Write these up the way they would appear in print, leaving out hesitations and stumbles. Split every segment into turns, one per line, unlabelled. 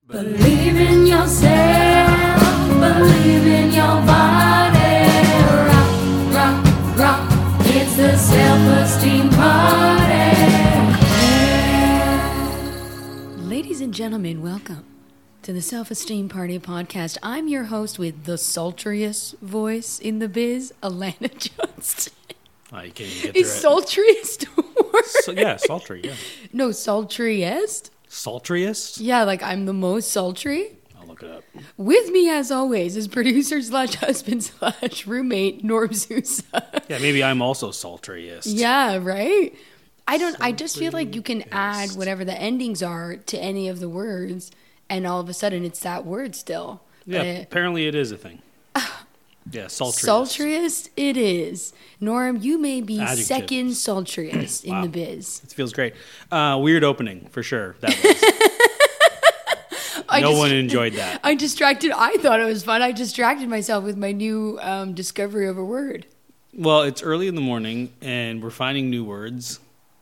Believe in yourself, believe in your body. Rock, rock, rock, it's the self-esteem party. Ladies and gentlemen, welcome to the Self-Esteem Party podcast. I'm your host with the sultriest voice in the biz, Alana Johnston.
Oh, you can't even get
Is
through
sultriest a word?
yeah, sultry, yeah.
No, sultriest?
Sultriest?
Yeah, like I'm the most sultry.
I'll look it up.
With me, as always, is producer slash husband slash roommate Norm Sousa.
Yeah, maybe I'm also sultriest.
Yeah, right? I just feel like you can add whatever the endings are to any of the words, and all of a sudden it's that word still.
Yeah, apparently it is a thing. Yeah, sultriest.
Sultriest it is. Norm, you may be
Adjective.
second sultriest in
Wow.
the biz.
It feels great. Weird opening, for sure. That was. No one enjoyed that.
I thought it was fun. I distracted myself with my new discovery of a word.
Well, it's early in the morning, and we're finding new words.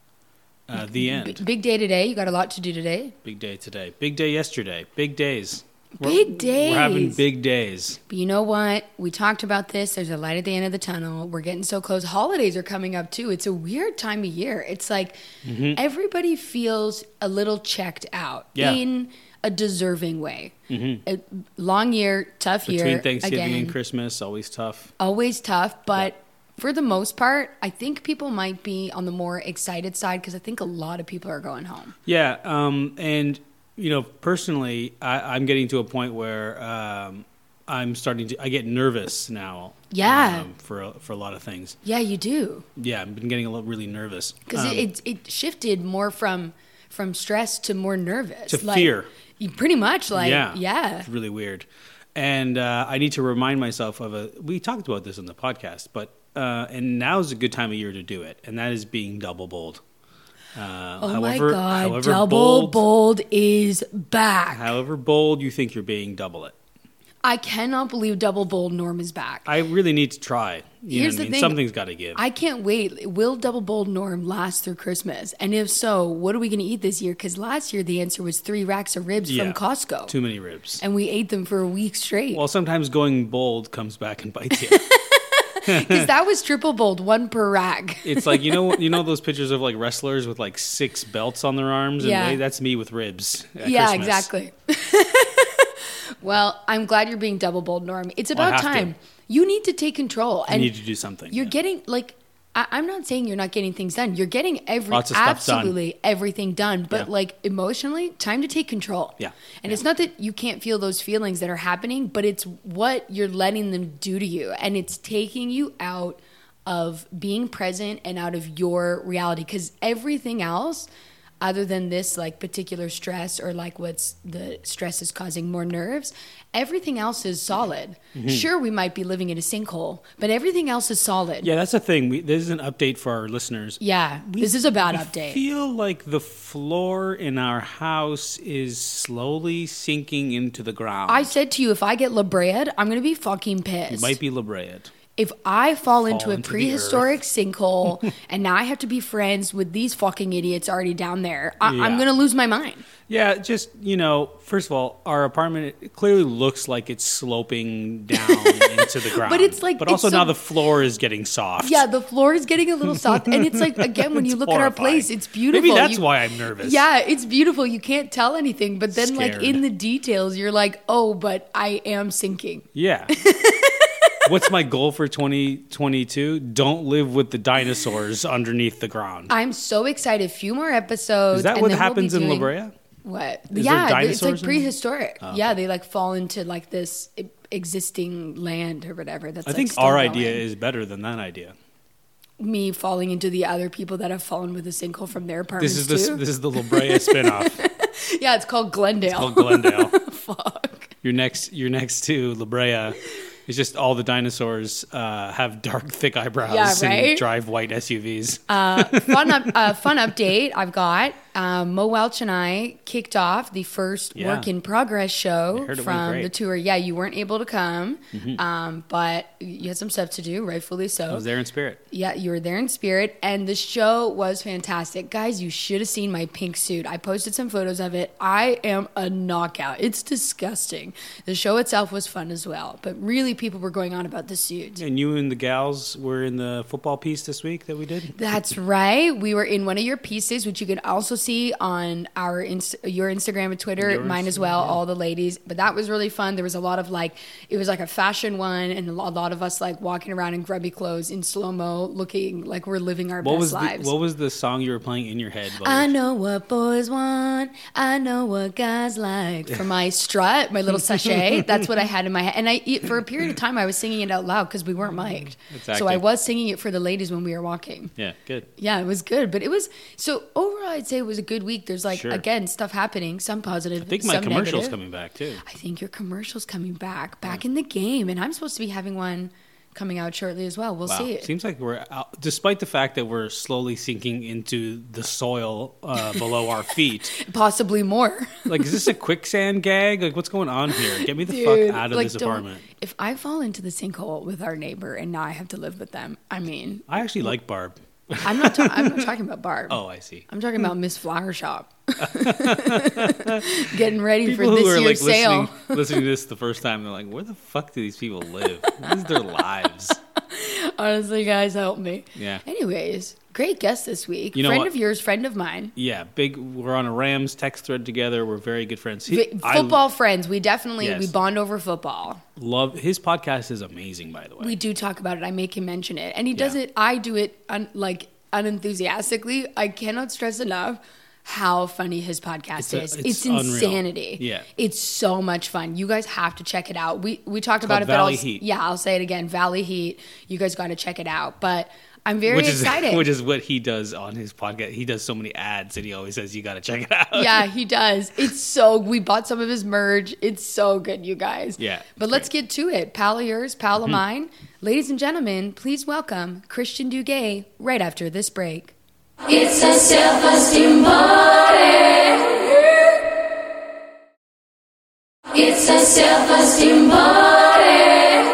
The end.
Big day today. You got a lot to do today.
Big day today. Big day yesterday. Big days.
Big days.
We're having big days.
But you know what? We talked about this. There's a light at the end of the tunnel. We're getting so close. Holidays are coming up too. It's a weird time of year. It's like everybody feels a little checked out in a deserving way. A long year, tough year.
Between Thanksgiving
again.
and Christmas, always tough.
Always tough, but for the most part, I think people might be on the more excited side because I think a lot of people are going home.
Yeah, and you know, personally, I'm getting to a point where I get nervous now.
Yeah.
For a lot of things.
Yeah, you do.
Yeah, I've been getting really nervous
Because it shifted more from stress to more nervous.
to fear.
Pretty much,
Yeah. It's really weird, and I need to remind myself of we talked about this on the podcast, but and now's a good time of year to do it, and that is being double bold.
My God, double bold is back.
However bold you think you're being, double it.
I cannot believe double bold Norm is back.
I really need to try.
Here's the thing.
Something's got to give.
I can't wait. Will double bold Norm last through Christmas? And if so, what are we going to eat this year? Because last year the answer was 3 racks of ribs from Costco.
Too many ribs.
And we ate them for a week straight.
Well, sometimes going bold comes back and bites you.
Because that was triple bold, 1 per rack.
It's like, you know those pictures of like wrestlers with like 6 belts on their arms?
Yeah.
And that's me with ribs at
Yeah,
Christmas.
exactly. Well, I'm glad you're being double bold, Norm. It's about
have
time.
to.
You need to take control.
I need to do something.
You're getting, like, I'm not saying you're not getting things done. You're getting
Lots of stuff
absolutely everything done. But,
Yeah.
like, emotionally, time to take control.
Yeah.
And it's not that you can't feel those feelings that are happening, but it's what you're letting them do to you. And it's taking you out of being present and out of your reality. Because everything else, other than this like particular stress or like what's the stress is causing more nerves, everything else is solid. Sure, we might be living in a sinkhole, but everything else is solid.
Yeah, that's the thing. This is an update for our listeners.
Yeah, this is a bad
I
update.
feel like the floor in our house is slowly sinking into the ground.
I said to you, if I get La Brea, I'm going to be fucking pissed.
You might be La Brea.
If I fall into a
into the
prehistoric sinkhole and now I have to be friends with these fucking idiots already down there, I'm
Yeah.
going to lose my mind.
Yeah, just, first of all, our apartment it clearly looks like it's sloping down into the ground.
But it's like-
But
it's
also
so-
now the floor is getting soft.
Yeah, the floor is getting a little soft. And it's like, again, when you
It's
look at our
horrifying.
place, it's beautiful.
Maybe that's why I'm nervous.
Yeah, it's beautiful. You can't tell anything. But then, like,
Scared.
in the details, you're like, oh, but I am sinking.
Yeah. What's my goal for 2022? Don't live with the dinosaurs underneath the ground.
I'm so excited. Few more episodes.
Is that
and
what
then we'll be
happens in La
doing-
Brea?
What?
Is there
Yeah, it's
dinosaurs
like
in there?
prehistoric.
Oh,
Yeah,
okay.
they like fall into like this existing land or whatever. That's
I
like,
think
still
our
going.
idea is better than that idea.
Me falling into the other people that have fallen with a sinkhole from their apartments
This
too.
is the La Brea spinoff.
Yeah, it's called Glendale.
Called Glendale.
Fuck.
You're next to La Brea. It's just all the dinosaurs have dark, thick eyebrows
Yeah, right?
and drive white SUVs.
Fun update I've got. Mo Welch and I kicked off the first Work in Progress show from the tour. Yeah, you weren't able to come, but you had some stuff to do, rightfully so.
I was there in spirit.
Yeah, you were there in spirit, and the show was fantastic. Guys, you should have seen my pink suit. I posted some photos of it. I am a knockout. It's disgusting. The show itself was fun as well, but really people were going on about the suit.
And you and the gals were in the football piece this week that we did?
That's right. We were in one of your pieces, which you can also see on our your Instagram and Twitter, mine as well, all the ladies. But that was really fun. There was a lot of it was like a fashion one, and a lot of us walking around in grubby clothes in slow-mo, looking like we're living our best lives.
What was the song you were playing in your head?
I know what boys want. I know what guys like. For my strut, my little sachet, that's what I had in my head. And for a period of time, I was singing it out loud because we weren't mic'd.
Exactly.
So I was singing it for the ladies when we were walking.
Yeah, good.
Yeah, it was good. But it was, so overall, I'd say it was a good week. There's again, stuff happening, some positive,
I think my commercial's coming back too.
I think your commercial's coming back in the game. And I'm supposed to be having one coming out shortly as well. We'll see. It
seems like we're out, despite the fact that we're slowly sinking into the soil below our feet.
Possibly more.
Is this a quicksand gag? What's going on here? Get me the fuck out of this apartment.
If I fall into the sinkhole with our neighbor and now I have to live with them, I
actually like Barb.
I'm not talking about Barb.
Oh, I see.
I'm talking about Miss Flower Shop. Getting ready
people
for this year's sale.
Listening to this the first time, they're like, where the fuck do these people live? What is their lives?
Honestly, guys, help me.
Yeah.
Anyways, great guest this week.
You know
friend
what?
of yours, friend of mine.
Yeah, we're on a Rams text thread together. We're very good friends.
Football friends. We definitely, we bond over football.
Love his podcast is amazing, by the way.
We do talk about it. I make him mention it. And he does it, I do it unenthusiastically. I cannot stress enough how funny his podcast is. It's insanity.
Yeah.
It's so much fun. You guys have to check it out. We talked about it,
Valley Heat.
Yeah, I'll say it again. Valley Heat. You guys got to check it out. But I'm very excited.
Which is what he does on his podcast. He does so many ads and he always says, you got to check it out.
Yeah, he does. We bought some of his merch. It's so good, you guys.
Yeah.
But let's get to it. Pal of yours, pal of mine. Ladies and gentlemen, please welcome Christian Duguay right after this break.
It's a self-esteem party. It's a self-esteem party.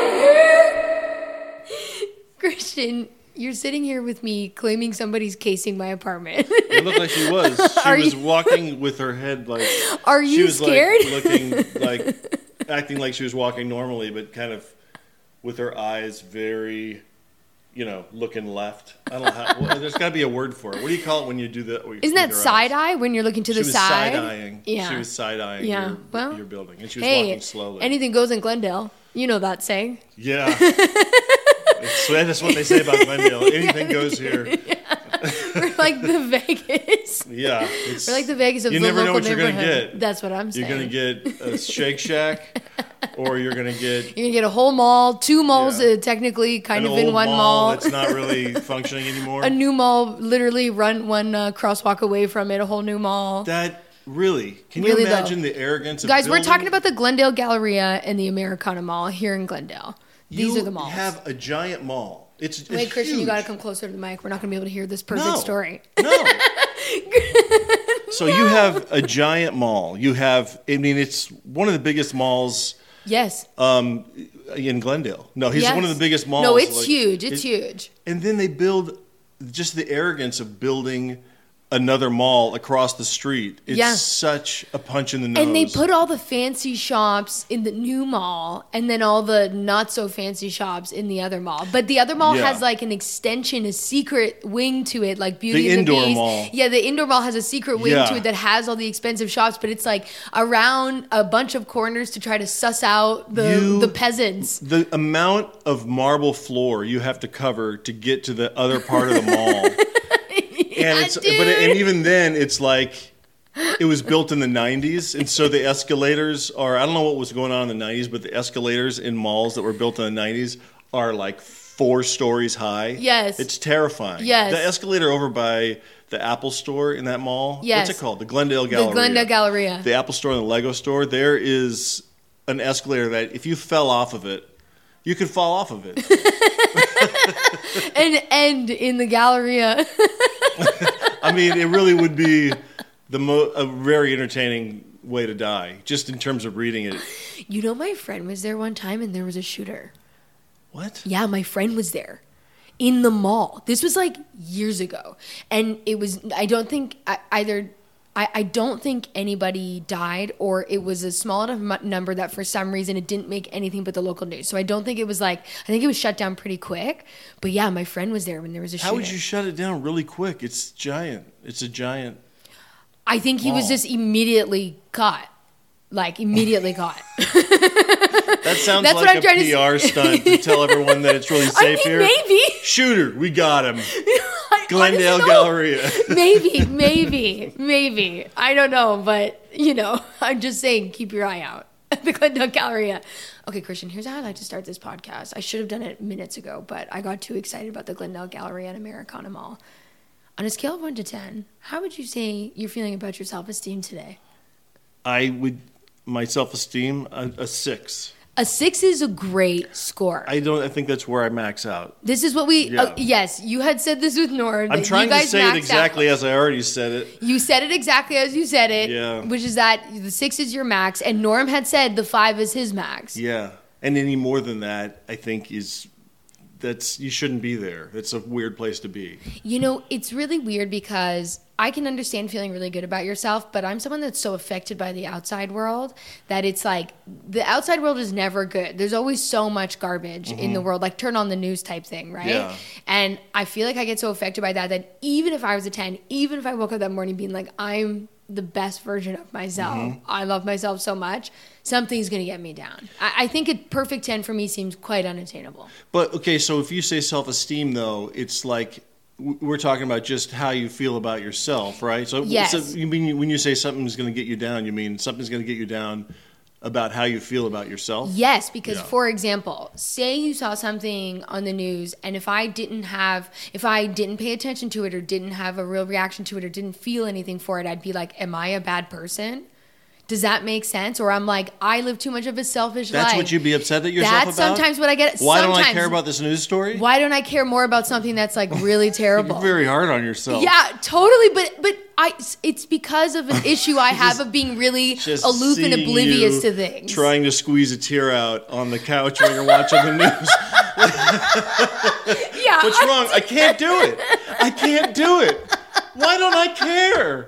Christian, you're sitting here with me claiming somebody's casing my apartment.
It looked like she was. She was walking with her head
Are you
she was
scared?
Looking acting like she was walking normally, but kind of with her eyes very, looking left. I don't know how. There's got to be a word for it. What do you call it when you do that?
Isn't that side eye when you're looking to the side?
She was side-eyeing.
Yeah.
She was side-eyeing your building. And she was walking slowly.
Anything goes in Glendale. You know that saying.
Yeah. That's what they say about Glendale. Anything goes here.
Yeah. We're like the Vegas.
Yeah.
We're like the Vegas of the local neighborhood. You never know what you're going to get. That's what I'm saying.
You're going to get a Shake Shack, or you're going to get...
You're going to get a whole mall, two malls technically kind of in one mall.
That's not really functioning anymore.
A new mall, literally run one crosswalk away from it, a whole new mall.
That... Really? Can you imagine the arrogance of
Guys,
building?
we're talking about the Glendale Galleria and the Americana Mall here in Glendale. These are the malls.
You have a giant mall. It's
Wait, Christian,
huge.
you got to come closer to the mic. We're not going to be able to hear this perfect story.
No. So you have a giant mall. It's one of the biggest malls.
Yes.
In Glendale. No, he's one of the biggest malls.
No, it's huge. It's huge.
And then they build just the arrogance of building another mall across the street. It's such a punch in the nose.
And they put all the fancy shops in the new mall and then all the not so fancy shops in the other mall. But the other mall has an extension, a secret wing to it, like Beauty and the Beast. The indoor mall. Yeah, the indoor mall has a secret wing to it that has all the expensive shops, but it's around a bunch of corners to try to suss out the peasants.
The amount of marble floor you have to cover to get to the other part of the mall. And even then, it's it was built in the 90s, and so the escalators are, I don't know what was going on in the 90s, but the escalators in malls that were built in the 90s are 4 stories high.
Yes.
It's terrifying.
Yes.
The escalator over by the Apple store in that mall,
yes.
What's it called? The Glendale Galleria.
The Glendale Galleria.
The Apple store and the Lego store, there is an escalator that if you fell off of it, you could fall off of it.
And end in the Galleria.
I mean, it really would be a very entertaining way to die, just in terms of reading it.
You know, my friend was there one time and there was a shooter.
What?
Yeah, my friend was there in the mall. This was like years ago. And it was, I don't think anybody died, or it was a small enough number that for some reason it didn't make anything but the local news. So I don't think it was like, I think it was shut down pretty quick. But yeah, my friend was there when there was a shooter.
How would you shut it down really quick? It's giant. It's a giant.
I think he was just immediately caught. Like, immediately caught.
That sounds
That's what
like
I'm trying to
a PR stunt to tell everyone that it's really safe here.
Maybe.
Shooter, we got him.
I
Glendale
honestly
Galleria.
Maybe. I don't know, but, I'm just saying, keep your eye out at the Glendale Galleria. Okay, Christian, here's how I like to start this podcast. I should have done it minutes ago, but I got too excited about the Glendale Galleria and Americana Mall. On a scale of 1 to 10, how would you say you're feeling about your self-esteem today?
My self-esteem, a 6.
A 6 is a great score.
I think that's where I max out.
This is what we...
Yeah.
yes, you had said this with Norm.
I'm trying to say it exactly
out.
as I already said it.
You said it exactly as you said it,
Yeah.
which is that the 6 is your max, and Norm had said the 5 is his max.
Yeah. And any more than that, I think you shouldn't be there. It's a weird place to be.
It's really weird because I can understand feeling really good about yourself, but I'm someone that's so affected by the outside world that it's like the outside world is never good. There's always so much garbage in the world, like turn on the news type thing, right?
Yeah.
And I feel like I get so affected by that even if I was a 10, even if I woke up that morning being like, I'm the best version of myself, I love myself so much, something's going to get me down. I think a perfect 10 for me seems quite unattainable.
But, okay, so if you say self-esteem, though, it's like we're talking about just how you feel about yourself, right? So,
yes.
So you mean when you say something's going to get you down, you mean something's going to get you down about how you feel about yourself?
Yes, because
Yeah.
for example, say you saw something on the news and if I didn't pay attention to it or didn't have a real reaction to it or didn't feel anything for it, I'd be like, am I a bad person? Does that make sense? Or I'm like, I live too much of a selfish life.
That's what you'd be upset at yourself
That's
about?
sometimes what I get.
Why don't I
sometimes.
care about this news story?
Why don't I care more about something that's like really terrible?
You're very hard on yourself.
Yeah, totally. But it's because of an issue I have of being really
Just
aloof and
seeing
oblivious
you
to things.
Trying to squeeze a tear out on the couch when you're watching the news.
Yeah.
What's wrong? I can't do it. I can't do it. Why don't I care?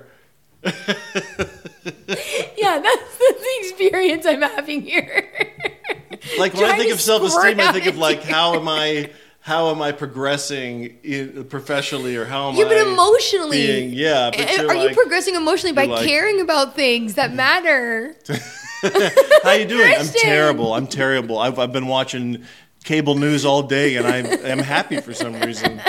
Yeah, that's the experience I'm having here.
Like when I
Trying
think
to
of self-esteem,
squirt
I
out
think of
a
like
tear.
how am I progressing professionally, or how am
Yeah,
I
but emotionally.
being, yeah, but you're
Are you
like,
progressing emotionally by
you're like-
caring about things that matter?
how you doing?
Christian!
I'm terrible. I've been watching cable news all day, and I'm happy for some reason.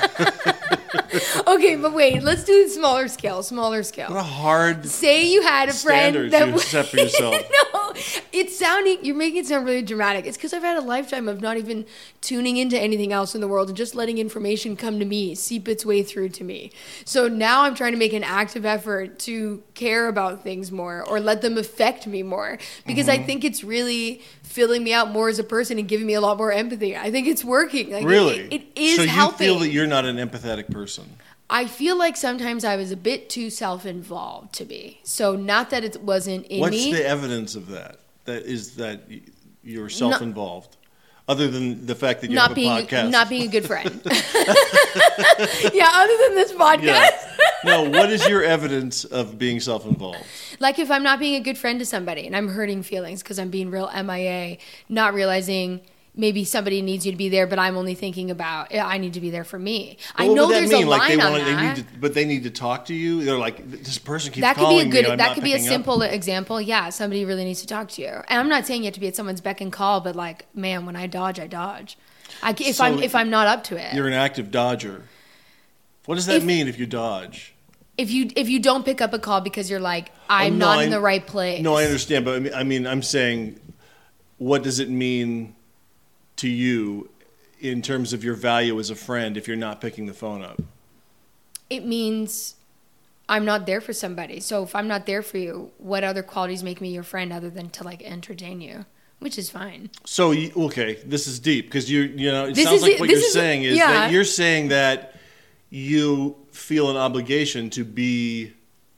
Okay, but wait, let's do the smaller scale.
What a hard
Say you had a friend
standards
that
you set for yourself.
No, you're making it sound really dramatic. It's because I've had a lifetime of not even tuning into anything else in the world and just letting information come to me, seep its way through to me. So now I'm trying to make an active effort to care about things more or let them affect me more because I think it's really filling me out more as a person and giving me a lot more empathy. I think it's working. Like,
Really?
it is
so you
helping.
feel that you're not an empathetic person.
I feel like sometimes I was a bit too self-involved to be. So not that it wasn't in
What's
me.
the evidence of that? That you're self-involved, other than the fact that you have a podcast.
Not being a good friend. Yeah, other than this podcast.
Yeah. No, what is your evidence of being self-involved?
Like if I'm not being a good friend to somebody and I'm hurting feelings because I'm being real MIA, not realizing maybe somebody needs you to be there, but I'm only thinking about, I need to be there for me. I
What
know
would that
there's
mean?
a
Like
line on
they
that.
need to, but they need to talk to you. They're like, this person keeps
That could be
calling
a
me.
good.
And I'm
That
not
could be a
picking up.
simple example. Yeah, somebody really needs to talk to you. And I'm not saying you have to be at someone's beck and call, but like, man, when I dodge, I dodge. If I'm not up to it.
You're an active dodger. What does that mean if you dodge?
If you don't pick up a call because you're like, I'm not in the right place.
No, I understand, but I mean, I'm saying, what does it mean to you in terms of your value as a friend if you're not picking the phone up?
It means I'm not there for somebody. So if I'm not there for you, what other qualities make me your friend other than to like entertain you? Which is fine.
So, okay, this is deep because it
This
sounds
is-
like what
this
you're
is-
saying is
yeah.
that you're saying that you feel an obligation to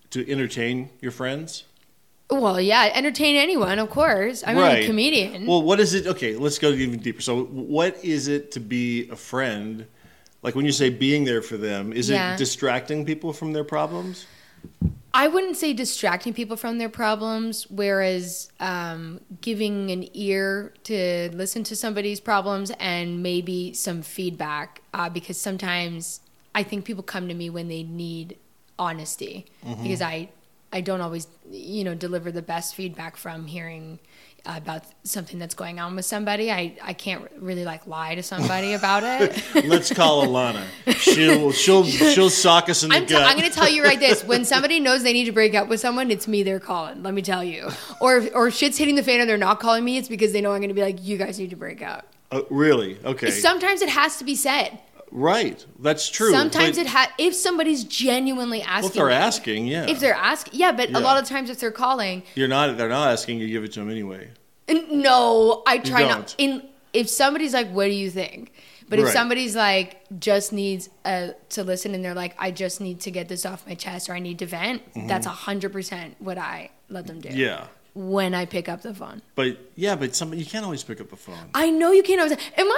to entertain your friends?
Well, yeah, entertain anyone, of course. I'm a comedian.
Well, what is it? Okay, let's go even deeper. So, what is it to be a friend? Like when you say being there for them, is it distracting people from their problems?
I wouldn't say distracting people from their problems, whereas giving an ear to listen to somebody's problems and maybe some feedback, because sometimes I think people come to me when they need honesty, because I don't always, deliver the best feedback from hearing about something that's going on with somebody. I can't really lie to somebody about it.
Let's call Alana. She'll sock us in the gut.
I'm going to tell you right this. When somebody knows they need to break up with someone, it's me they're calling. Let me tell you. Or shit's hitting the fan and they're not calling me. It's because they know I'm going to be like, you guys need to break up.
Really? Okay.
Sometimes it has to be said.
Right. That's true.
Sometimes if somebody's genuinely asking.
Well, if they're asking, yeah.
If they're asking, yeah, but a lot of times if they're calling.
They're not asking, you give it to them anyway.
No, I try not. If somebody's like, what do you think? But if somebody's like, just needs to listen and they're like, I just need to get this off my chest or I need to vent, that's 100% what I let them do.
Yeah.
When I pick up the phone.
But you can't always pick up the phone.
I know you can't always.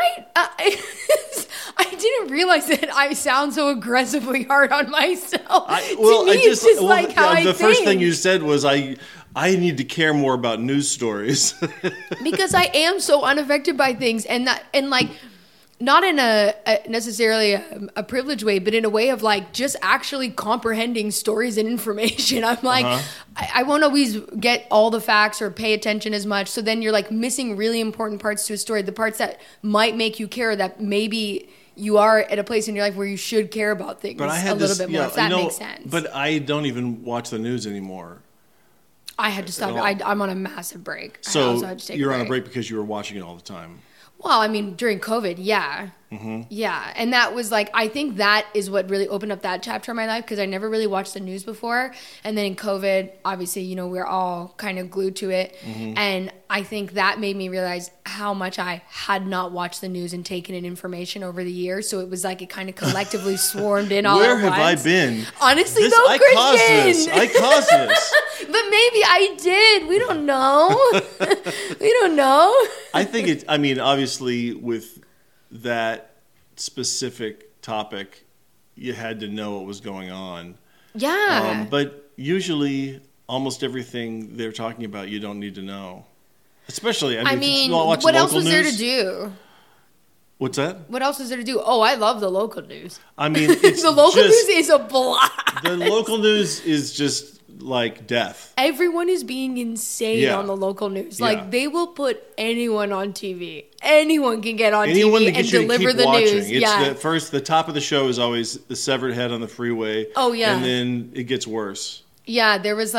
I didn't realize that I sound so aggressively hard on myself. It's just like how I think.
The first thing you said was, I need to care more about news stories.
Because I am so unaffected by things, not in a necessarily a privileged way, but in a way of just actually comprehending stories and information. I'm like, I won't always get all the facts or pay attention as much. So then you're missing really important parts to a story, the parts that might make you care, that maybe you are at a place in your life where you should care about things a little bit more, if that makes sense.
But I don't even watch the news anymore.
I had to stop. I'm on a massive break.
So
I also had to take
you're on a break because you were watching it all the time.
Well, I mean, during COVID, yeah. Yeah. And that was I think that is what really opened up that chapter of my life, because I never really watched the news before. And then in COVID, obviously, we're all kind of glued to it. And I think that made me realize how much I had not watched the news and taken in information over the years. So it was it kind of collectively swarmed in all
Where
at
have
once.
I been?
Honestly,
I caused this.
But maybe I did. We don't know. We don't know.
I think obviously with that specific topic, you had to know what was going on.
Yeah.
But usually, almost everything they're talking about, you don't need to know. Especially,
what else was there to do?
What's that?
What else is there to do? Oh, I love the local news.
It's
the local news is a blast.
The local news is just like death.
Everyone is being insane on the local news. They will put anyone on TV. Anyone can get on TV and deliver the news.
It's the top of the show is always the severed head on the freeway.
Oh, yeah.
And then it gets worse.
Yeah, there was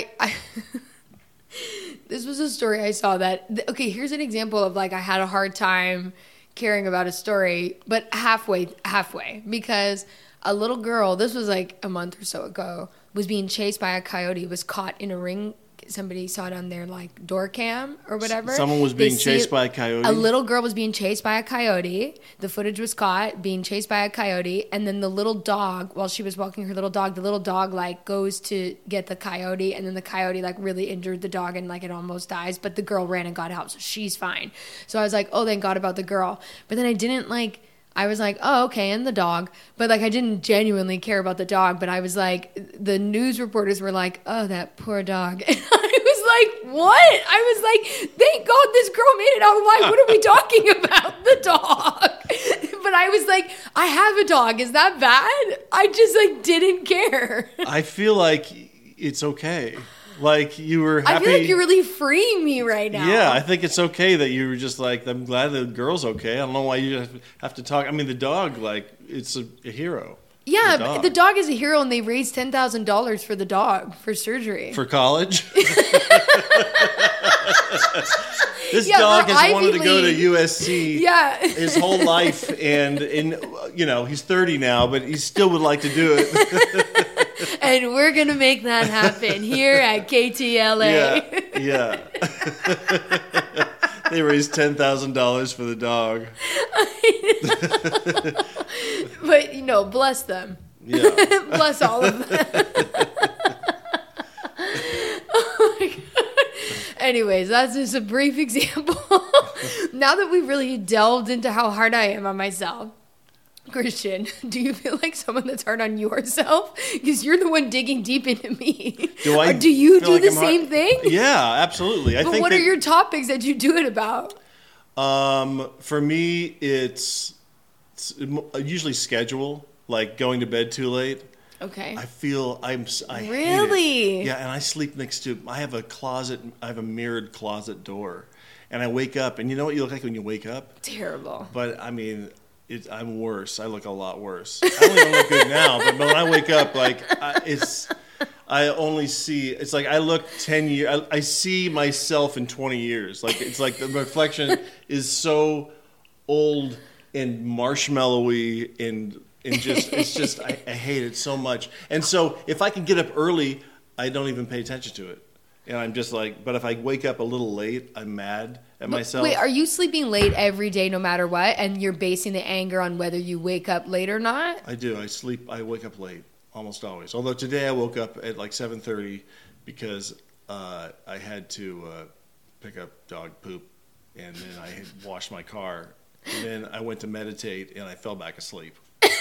this was a story I saw okay, here's an example of I had a hard time caring about a story, but halfway, because a little girl, this was a month or so ago, was being chased by a coyote, was caught in a ring. Somebody saw it on their door cam or whatever.
Someone was being chased by a coyote?
A little girl was being chased by a coyote. The footage was caught being chased by a coyote. And then the little dog, while she was walking her little dog, the little dog goes to get the coyote. And then the coyote really injured the dog and it almost dies. But the girl ran and got out. So she's fine. So I was oh, thank God about the girl. But then I didn't I was oh, okay, and the dog. But I didn't genuinely care about the dog. But I was the news reporters were oh, that poor dog. And I was what? I was thank God this girl made it out alive. What are we talking about? The dog. But I was I have a dog. Is that bad? I just didn't care.
I feel it's okay. You were happy.
I feel you're really freeing me right now.
Yeah, I think it's okay that you were just I'm glad the girl's okay. I don't know why you have to talk. I mean, the dog, it's a hero.
Yeah, the dog is a hero, and they raised $10,000 for the dog for surgery.
For college? This dog has wanted to go to USC his whole life, and he's 30 now, but he still would like to do it.
And we're going to make that happen here at KTLA.
Yeah. They raised $10,000 for the dog.
But, bless them.
Yeah.
Bless all of them. Anyways, that's just a brief example. Now that we've really delved into how hard I am on myself, Christian, do you feel like someone that's hard on yourself? Because you're the one digging deep into me. Or do you do the same thing?
Yeah, absolutely.
But what are your topics that you do it about?
For me, it's usually schedule, like going to bed too late.
Okay.
I hate
Really?
it. Yeah, and I sleep next to. I have a mirrored closet door, and I wake up, and you know what you look like when you wake up?
Terrible.
But I mean, I'm worse. I look a lot worse. I don't even look good now, but when I wake up, like I only see. It's like I look 10 years. I see myself in 20 years. Like it's like the reflection is so old and marshmallowy and just I hate it so much. And so if I can get up early, I don't even pay attention to it. And I'm just like, but if I wake up a little late, I'm mad at myself.
Wait, are you sleeping late every day no matter what? And you're basing the anger on whether you wake up late or not?
I do. I wake up late almost always. Although today I woke up at like 7:30 because I had to pick up dog poop, and then I had washed my car, and then I went to meditate, and I fell back asleep.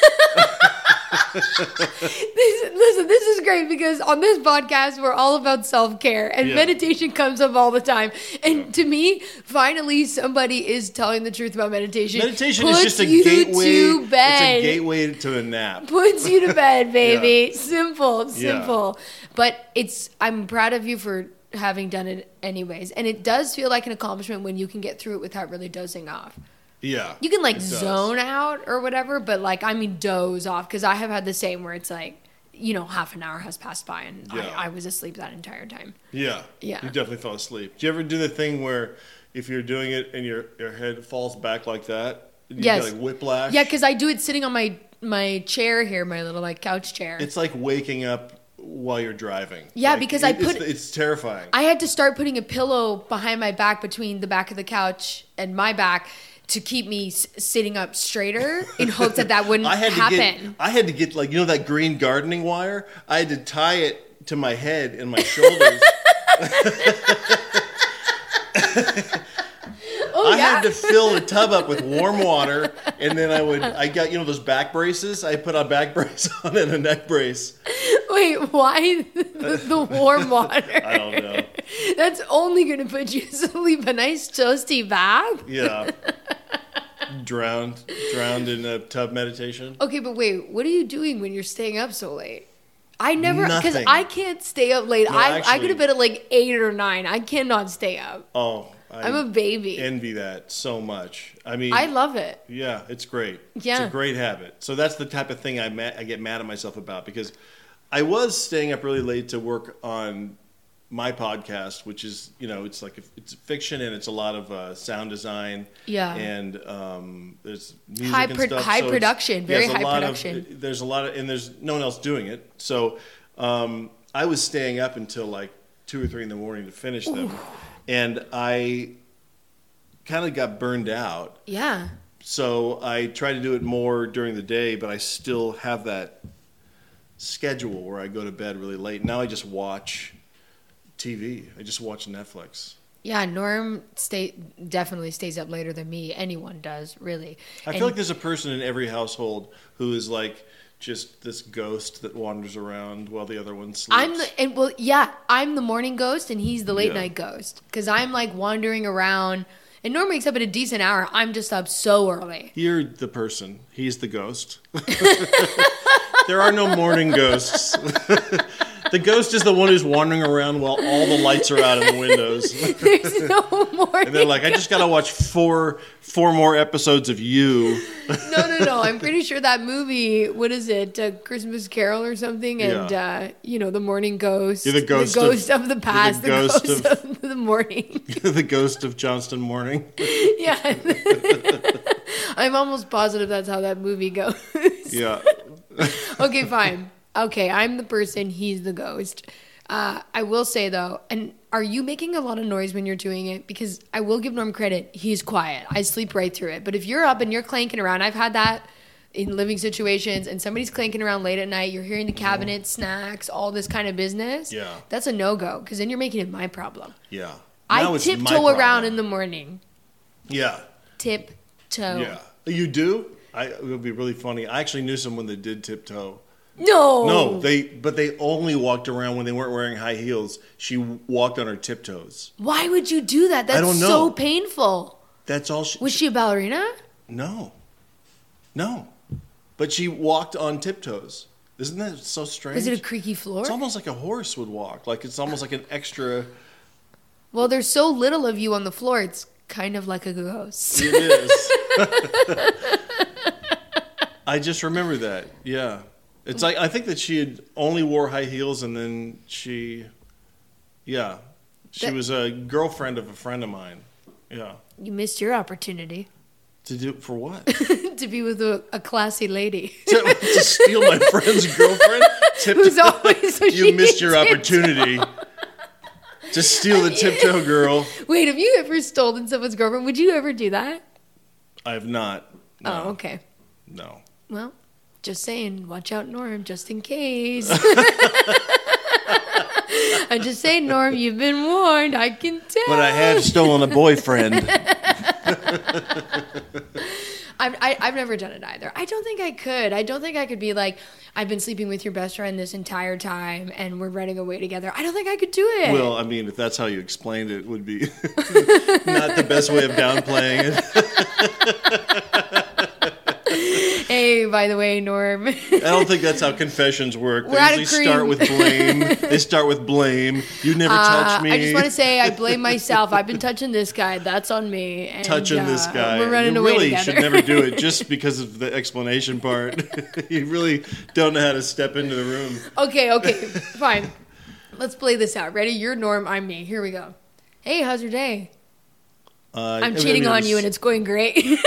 Listen, this is great because on this podcast we're all about self-care and meditation comes up all the time. And to me, finally somebody is telling the truth about meditation.
Meditation is just a gateway to bed. It's a gateway to a nap.
Puts you to bed, baby. Simple. But I'm proud of you for having done it anyways. And it does feel like an accomplishment when you can get through it without really dozing off.
Yeah.
You can zone out or whatever, but doze off because I have had the same where it's like, half an hour has passed by and I was asleep that entire time.
Yeah.
Yeah.
You definitely fell asleep. Do you ever do the thing where if you're doing it and your head falls back like that, you get like whiplash?
Yeah, because I do it sitting on my chair here, my little couch chair.
It's like waking up while you're driving.
Yeah, because
it's terrifying.
I had to start putting a pillow behind my back between the back of the couch and my back to keep me sitting up straighter in hopes that wouldn't happen.
I had to get that green gardening wire. I had to tie it to my head and my shoulders. I had to fill the tub up with warm water, and then I got those back braces. I put a back brace on and a neck brace.
Wait, why the warm water?
I don't know.
That's only going to put you to sleep. A nice toasty bath.
Yeah. Drowned in a tub meditation.
Okay, but wait, what are you doing when you're staying up so late? I never, because
Nothing.
I can't stay up late.
No,
I go to bed at 8 or 9. I cannot stay up.
Oh,
I'm a baby.
Envy that so much. I mean,
I love it.
Yeah, it's great.
Yeah.
It's a great habit. So that's the type of thing I get mad at myself about because I was staying up really late to work on my podcast, which is, it's fiction and it's a lot of sound design.
Yeah.
And there's music and stuff.
High production, very high production.
There's a lot of, and there's no one else doing it. So I was staying up until 2 or 3 in the morning to finish them. Ooh. And I kind of got burned out.
Yeah.
So I try to do it more during the day, but I still have that schedule where I go to bed really late. Now I just watch TV. I just watch Netflix.
Yeah, Norm definitely stays up later than me. Anyone does, really.
I feel like there's a person in every household who is just this ghost that wanders around while the other one sleeps.
I'm the morning ghost and he's the late night ghost because I'm wandering around. And Norm wakes up at a decent hour. I'm just up so early.
You're the person. He's the ghost. There are no morning ghosts. The ghost is the one who's wandering around while all the lights are out in the windows.
There's no morning.
And they're like, I just got to watch four more episodes of you.
No. I'm pretty sure that movie, what is it, Christmas Carol or something? And, the morning ghost.
You're the ghost
of the past. The ghost of the morning.
You're the ghost of Johnston Morning.
Yeah. I'm almost positive that's how that movie goes.
Yeah.
Okay, fine. Okay, I'm the person, he's the ghost. I will say, though, and are you making a lot of noise when you're doing it? Because I will give Norm credit. He's quiet. I sleep right through it. But if you're up and you're clanking around, I've had that in living situations, and somebody's clanking around late at night, you're hearing the cabinet, snacks, all this kind of business.
Yeah.
That's a no-go, because then you're making it my problem.
Yeah. Now
I
it's my
tiptoe around
problem.
in the morning.
Yeah.
Tiptoe.
Yeah. You do? It would be really funny. I actually knew someone that did tiptoe.
No.
No, they only walked around when they weren't wearing high heels. She walked on her tiptoes.
Why would you do that? That's
don't know.
so painful.
That's all she...
Was she a ballerina?
No. But she walked on tiptoes. Isn't that so strange?
Was it a creaky floor?
It's almost like a horse would walk. Like it's almost like an extra...
Well, there's so little of you on the floor, it's kind of like a ghost.
It is. I just remember that. Yeah. It's like, I think that she had only wore high heels and then she was a girlfriend of a friend of mine. Yeah.
You missed your opportunity
To do, for what?
to be with a classy lady.
to steal my friend's girlfriend?
Who's always so
You
she
missed your
can
opportunity to steal the tiptoe girl.
Wait, have you ever stolen someone's girlfriend? Would you ever do that?
I have not. No.
Oh, okay.
No.
Well, just saying, watch out, Norm, just in case. I'm just saying, Norm, you've been warned. I can tell.
But I have stolen a boyfriend.
I've never done it either. I don't think I could. I don't think I could be like, I've been sleeping with your best friend this entire time and we're running away together. I don't think I could do it.
Well, I mean, if that's how you explained it, would be not the best way of downplaying it.
Hey, by the way, Norm.
I don't think that's how confessions work.
We're out
They
of
usually start
cream.
with blame. They start with blame. You never touched me.
I just want to say I blame myself. I've been touching this guy. That's on me. And,
touching this guy.
We're running
you
away
really
together.
should never do it just because of the explanation part. You really don't know how to step into the room.
Okay, fine. Let's play this out. Ready? You're Norm. I'm me. Here we go. Hey, how's your day? I'm cheating on you and it's going great.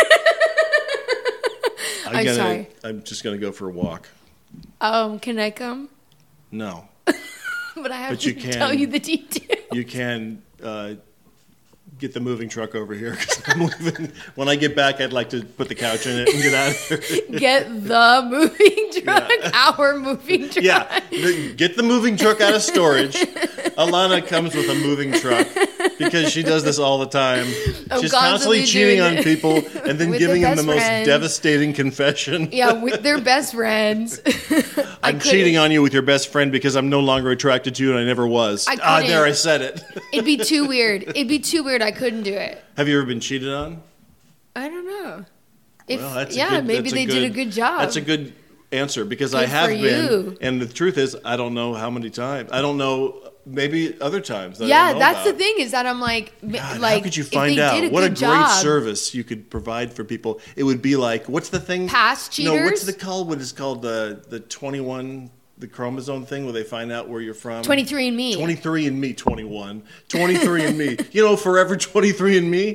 I'm sorry.
I'm just going to go for a walk.
Can I come?
No.
But I have
But
to
you can.
tell you the details.
You can get the moving truck over here because I'm leaving. When I get back, I'd like to put the couch in it and get out of here.
Get the moving truck. Our moving truck.
Yeah, get the moving truck out of storage. Alana comes with a moving truck because she does this all the time. She's constantly cheating
doing
on
it
people and then
with
giving
their
them the
best
most
friends.
devastating confession.
Yeah, with their best friends.
I'm cheating on you with your best friend because I'm no longer attracted to you and I never was.
I couldn't.
There, I said it.
It'd be too weird. I couldn't do it.
Have you ever been cheated on?
I don't know. Maybe they did a good job.
That's a good answer because
Good
I have
for
been.
you.
And the truth is, I don't know how many times. I don't know. Maybe other times. That I
Yeah,
don't know
that's the
about.
thing is that I'm like,
God,
like,
how could you
if
find
they
out?
did a
What a
good
great
job,
service you could provide for people. It would be like, what's the thing?
Past
No, what's
cheaters?
the called? What is called the 21, the chromosome thing where they find out where you're from?
23andMe.
23andMe, 21. 23andMe. You know, forever 23andMe.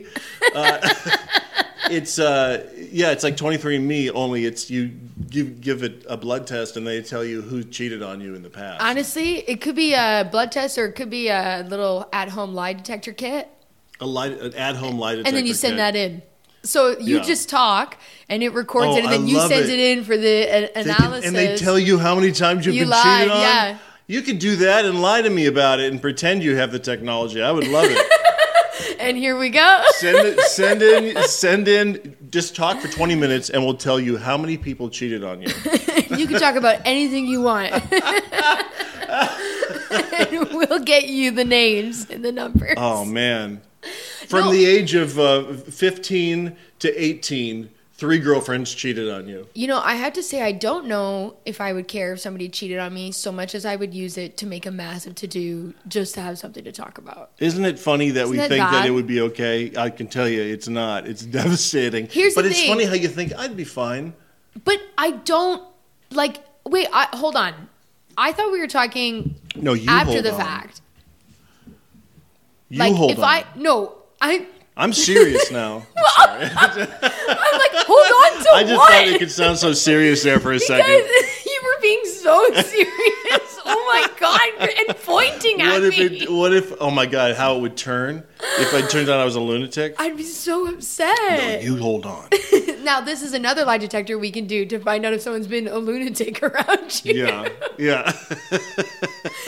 It's like 23andMe. Only it's you give it a blood test and they tell you who cheated on you in the past.
Honestly, it could be a blood test or it could be a little at-home lie detector kit.
An at-home lie detector.
And then you send
kit.
that in. So you
Yeah.
just talk and it records
Oh,
it and then
I
you
love
send
it.
it in for the analysis.
And they tell you how many times you've
You
been
lied,
cheated on.
yeah.
You could do that and lie to me about it and pretend you have the technology. I would love it.
And here we go.
Send in. Just talk for 20 minutes, and we'll tell you how many people cheated on you.
You can talk about anything you want. And we'll get you the names and the numbers.
Oh man! From
No.
the age of 15 to 18, 3 girlfriends cheated on you.
You know, I have to say I don't know if I would care if somebody cheated on me so much as I would use it to make a massive to-do just to have something to talk about.
Isn't it funny that we
Isn't that
think that
bad?
it would be okay? I can tell you, it's not. It's devastating.
Here's the
but it's
thing.
funny how you think I'd be fine.
But I don't like. Wait, hold on. I thought we were talking
No, you
after
hold
the
on.
fact.
You
Like
hold
if
on. I'm serious now.
I'm like, hold on to
I just
what?
thought it could sound so serious there for a second.
Because you were being so serious. Oh my god! And pointing at me.
What if? Oh my God! How it would turn if it turned out I was a lunatic?
I'd be so upset.
You hold on.
Now this is another lie detector we can do to find out if someone's been a lunatic around you.
Yeah.
I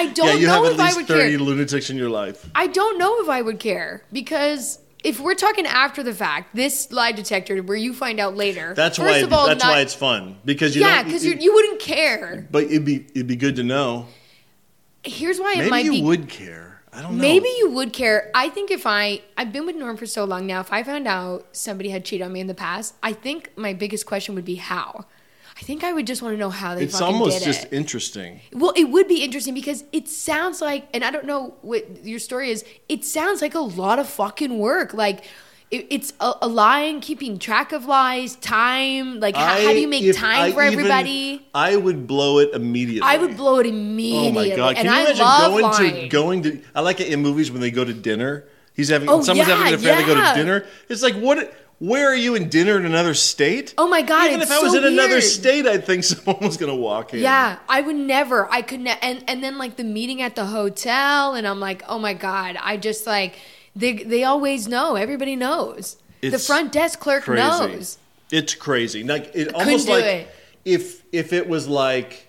I don't
Yeah, you
know
have
if
at
I
least
would
30
care.
lunatics in your life.
I don't know if I would care because if we're talking after the fact, this lie detector where you find out later.
That's
first
why.
of all,
That's
not-
why it's fun because you
yeah,
don't.
because you wouldn't care.
But it'd be good to know.
Here's why it
Maybe
might
you
be.
would care. I don't know.
Maybe you would care. I think if I've been with Norm for so long now, if I found out somebody had cheated on me in the past, I think my biggest question would be how. I think I would just want to know how they
It's
fucking
almost
did
just
it.
interesting.
Well, it would be interesting because it sounds like, and I don't know what your story is, it sounds like a lot of fucking work. Like, it's a lying, keeping track of lies, time. Like, how do you make time for everybody?
I would blow it immediately.
I would blow it
Oh
immediately.
my god! Can
and
you
I
imagine
love lying.
going to? I like it in movies when they go to dinner. Someone's
yeah,
having an affair. They go to
yeah.
dinner. It's like what? Where are you in dinner in another state?
Oh my God,
Even
it's
if I was
so
in another
weird.
state, I'd think someone was gonna walk in.
Yeah, I would never. I could and then like the meeting at the hotel, and I'm like, oh my God, I just like they always know. Everybody knows. The
It's
front desk clerk
crazy.
knows.
It's crazy. Like it
couldn't
almost
do
like
it.
if it was like,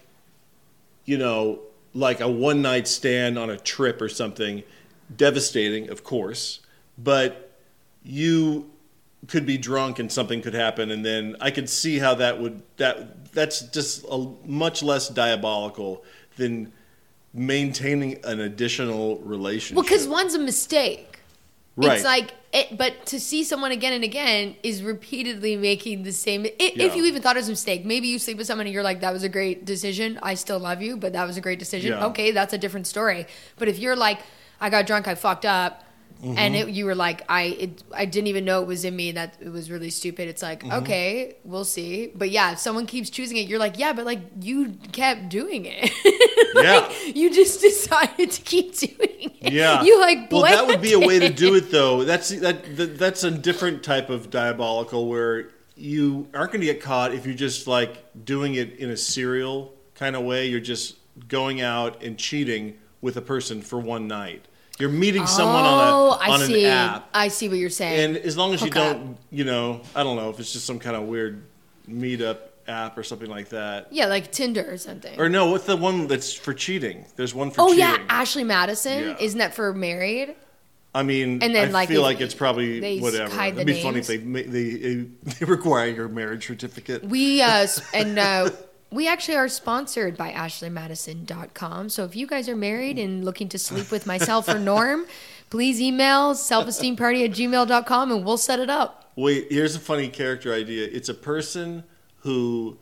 like a one night stand on a trip or something, devastating, of course, but you could be drunk and something could happen, and then I could see how that's just a much less diabolical than maintaining an additional relationship.
Well, because one's a mistake.
Right.
It's like, but to see someone again and again is repeatedly making the same. If
Yeah.
you even thought it was a mistake, maybe you sleep with someone and you're like, that was a great decision. I still love you, but that was a great decision.
Yeah.
Okay, that's a different story. But if you're like, I got drunk, I fucked up,
Mm-hmm.
and you were like, I didn't even know it was in me, that it was really stupid. It's like,
Mm-hmm.
okay, we'll see. But yeah, if someone keeps choosing it, you're like, yeah, but like you kept doing it.
Yeah.
You just decided to keep doing it.
Yeah.
You like
well, that would be a way to
planned
do it, though. That's a different type of diabolical where you aren't going to get caught if you're just like doing it in a serial kind of way. You're just going out and cheating with a person for one night. You're meeting someone on an app.
I see what you're saying.
And as long as you
Hook up.
don't, I don't know if it's just some kind of weird meetup app or something like that.
Yeah, like Tinder or something.
Or no, what's the one that's for cheating? There's one for
Oh
cheating.
yeah, Ashley Madison.
Yeah.
Isn't that for married?
I mean,
And then,
I
like,
feel
they-
like it's probably
they
whatever.
hide the
It'd be funny
names.
if they require your marriage certificate.
We we actually are sponsored by AshleyMadison.com. So if you guys are married and looking to sleep with myself or Norm, please email selfesteemparty@gmail.com and we'll set it up.
Wait, here's a funny character idea. It's a person who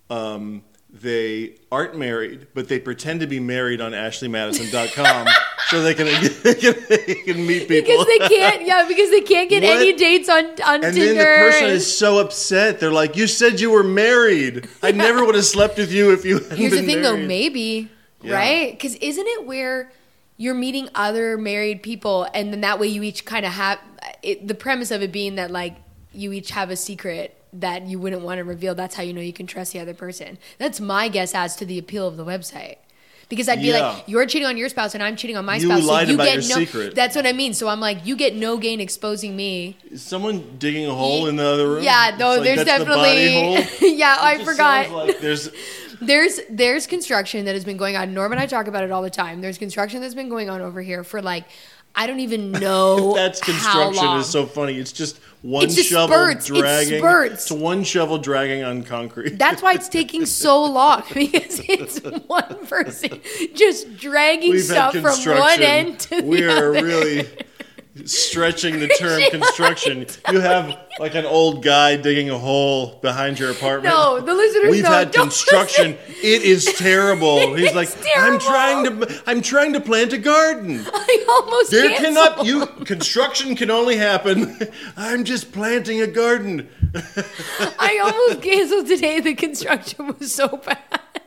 they aren't married, but they pretend to be married on AshleyMadison.com so they can meet people.
Because they can't get
What?
any dates on
And
Tinder.
then the person is so upset. They're like, "You said you were married. I never would have slept with you if you hadn't
Here's the
been
thing, though,
married."
maybe,
Yeah.
right? Because isn't it where you're meeting other married people, and then that way you each kind of have the premise of it being that like you each have a secret that you wouldn't want to reveal. That's how you know you can trust the other person. That's my guess as to the appeal of the website. Because I'd be
Yeah.
like, you're cheating on your spouse and I'm cheating on my
You
spouse.
lied
so you
about
get
your
no.
secret.
That's what I mean. So I'm like, you get no gain exposing me.
Is someone digging a hole in the other room?
Yeah, no,
It's like,
there's
that's the body
definitely.
hole?
Yeah, I
It just
forgot.
sounds like there's
There's construction that has been going on. Norm and I talk about it all the time. There's construction that's been going on over here for like, I don't even know
that's
how
construction
long.
is so funny. It's just one
It's just
shovel
spurts. It's
dragging.
spurts.
It's one shovel dragging on concrete.
That's why it's taking so long, because it's one person just dragging
We've had
stuff from one
construction.
end to the
We are
other.
really stretching the term construction. You have like an old guy digging a hole behind your apartment.
No, the listeners
We've
know.
had
Don't
construction.
listen.
It is terrible. He's like,
It's
I'm trying to plant a garden.
I almost
There
canceled.
construction can only happen. I'm just planting a garden.
I almost canceled today. The construction was so bad.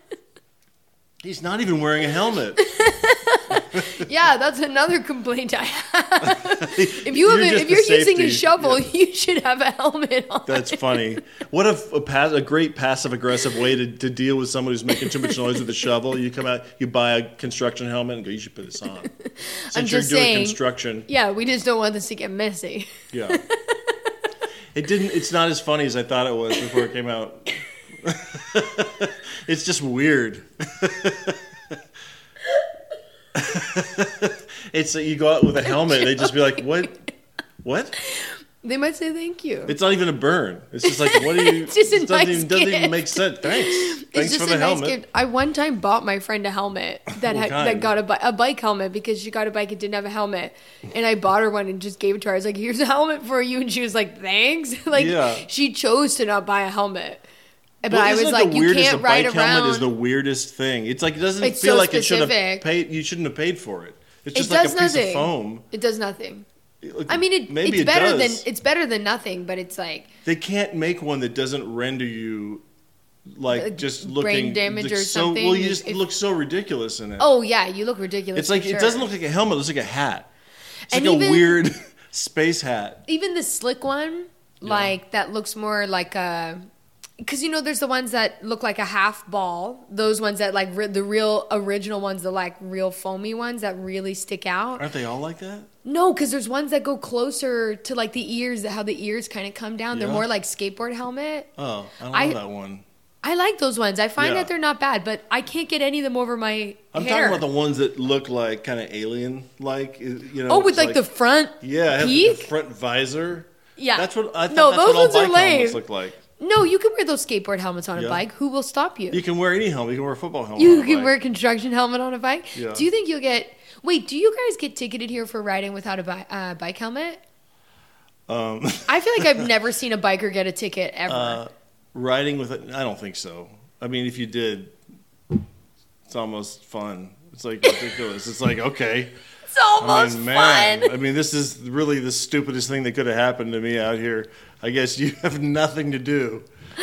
He's not even wearing a helmet.
Yeah, that's another complaint I have. If
You're
you're
just the
using
safety.
a shovel, you should have a helmet on.
That's funny. What a great passive aggressive way to deal with someone who's making too much noise with a shovel. You come out, you buy a construction helmet, and go, "You should put this on." Since you're
just
doing
saying-
construction,
Yeah, we just don't want this to get messy.
yeah. It's not as funny as I thought it was before it came out. It's just weird. It's you go out with a helmet, they just be like, what?
They might say thank you.
It's not even a burn. It's just like, what are you?
It's just a
it doesn't,
nice
even, doesn't even
gift.
make sense. Thanks.
It's
Thanks
just
for the
a nice
helmet.
gift. I one time bought my friend a helmet that
What
that
kind?
got a bike helmet because she got a bike and didn't have a helmet, and I bought her one and just gave it to her. I was like, "Here's a helmet for you," and she was like, "Thanks." Like
Yeah.
she chose to not buy a helmet, but
Well,
I
isn't
was
it
like,
the
"You
weirdest?
can't
A
ride
bike helmet is the
around."
weirdest thing. It's like it doesn't
It's
feel
so
like it should have
specific.
paid. You shouldn't have paid for it. It's
It
just like a
does
piece
nothing.
of foam.
It does nothing.
Like,
I mean,
maybe
it's
it
better
does.
than it's better than nothing, but it's like
They can't make one that doesn't render you like just
brain
looking
damage
like,
or
so,
something.
Well, you just
If-
look so ridiculous in it.
oh yeah, you look ridiculous.
it's like
for
it
sure.
doesn't look like a helmet. It looks like a hat. It's
And
like
even-
a weird space hat.
Even the slick one, like that looks more like a. Because there's the ones that look like a half ball. Those ones that like the real original ones, the like real foamy ones that really stick out.
Aren't they all like that?
No, because there's ones that go closer to like the ears, how the ears kind of come down. They're
Yeah.
more like skateboard helmet.
Oh, I don't
I-
know that one.
I like those ones. I find
Yeah.
that they're not bad, but I can't get any of them over my
I'm
hair.
talking about the ones that look like kind of alien-like.
Oh, with
it's
like the front
yeah, it has
peak?
the front visor.
Yeah.
That's what I thought.
No,
that's
those
what all
ones are
bike
lame.
helmets look like.
No, you can wear those skateboard helmets on a
Yeah.
bike. Who will stop you?
You can wear any helmet. You can wear a football helmet.
You
on a
can
bike.
wear a construction helmet on a bike.
Yeah.
Do you think you'll get? Wait, do you guys get ticketed here for riding without a bike helmet? I feel like I've never seen a biker get a ticket ever.
Riding with it. I don't think so. I mean, if you did, it's almost fun. It's like ridiculous. It's like okay.
It's almost
man.
fun.
I mean, this is really the stupidest thing that could have happened to me out here. I guess you have nothing to do.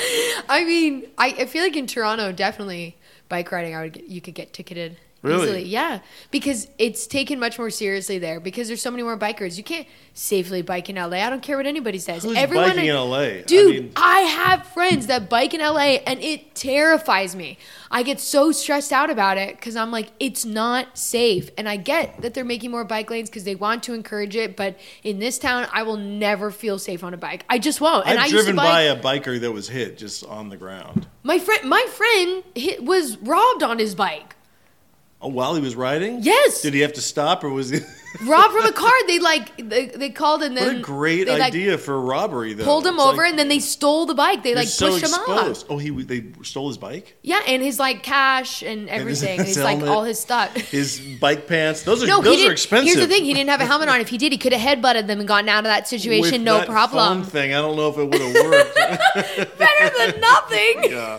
I mean, I feel like in Toronto, definitely bike riding, you could get ticketed.
Really?
Easily. Yeah, because it's taken much more seriously there because there's so many more bikers. You can't safely bike in LA. I don't care what anybody says.
Who's
Everyone
biking in LA?
Dude, I have friends that bike in LA and it terrifies me. I get so stressed out about it because I'm like, it's not safe. And I get that they're making more bike lanes because they want to encourage it. But in this town, I will never feel safe on a bike. I just won't. And
I've
I used to
driven
bike.
by a biker that was hit just on the ground.
My friend was robbed on his bike.
Oh, while he was riding?
Yes.
Did he have to stop or was he?
Robbed from a car. They called and then
What a great
they,
idea for a robbery, though.
pulled him
It's
over
like,
and then they stole the bike. They
you're
like
so
pushed him off.
exposed. Oh, they stole his bike?
Yeah, and his like cash and everything.
his
He's like
helmet,
all his stuff.
His bike pants. Those are
No,
those
he
are
didn't.
expensive.
Here's the thing: he didn't have a helmet on. If he did, he could have headbutted them and gotten out of that situation,
With
no
that
problem.
foam thing, I don't know if it would have worked.
Better than nothing.
Yeah.